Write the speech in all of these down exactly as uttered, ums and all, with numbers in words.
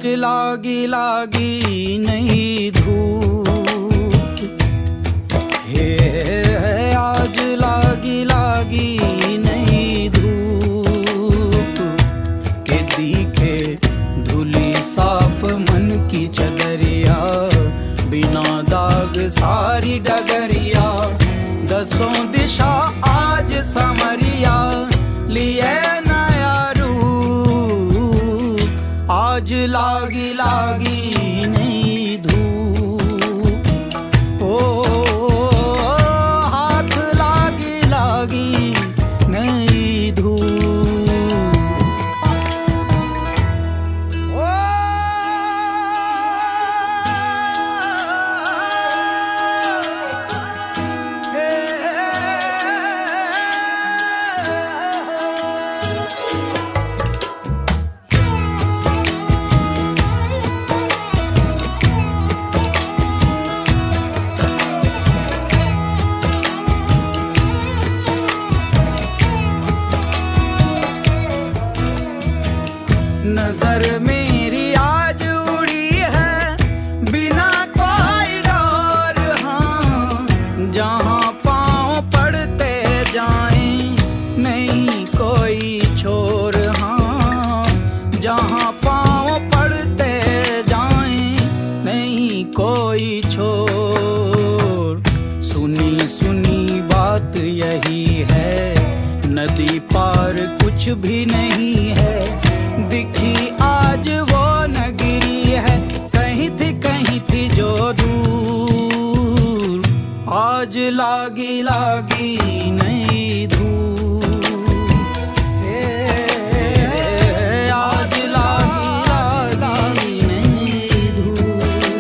आज लागी लागी नई धूप, हे आज लागी लागी नई धूप, के दिखे धुली साफ मन की चदरिया, बिना दाग सारी डगरिया, दसों दिशा आज समरिया, लिए नया रूप, आज लागी लागी नई धूप, ओ हाथ लागी लागी नई धूप। नजर मेरी आज उड़ी है बिना कोई डोर, हाँ जहाँ पाँव पड़ते जाएं नहीं कोई छोर, हाँ जहाँ पाँव पड़ते जाएं नहीं कोई छोर। सुनी सुनी बात यही है, नदी पार कुछ भी नहीं है, दिखी आज वो नगरी है, कहीं थी कहीं थी जो दूर, आज लागी लागी नई धूप, आज लागी लागी नई धूप।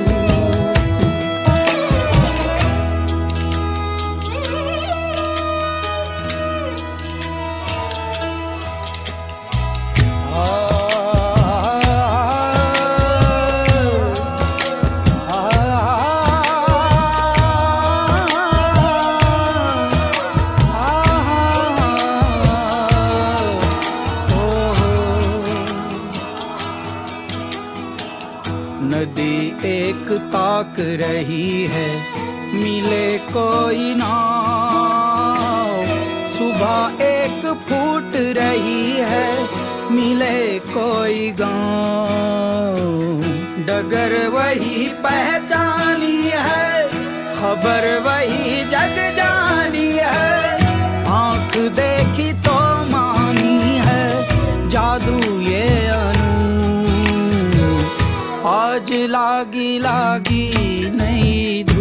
नदी एक ताक रही है, मिले कोई नाव, सुबह एक फूट रही है, मिले कोई गाँव, डगर वही पहचानी है, खबर वही जग जानी है, आँख देखी तो मानी है, जादू ये आज लागी लागी नई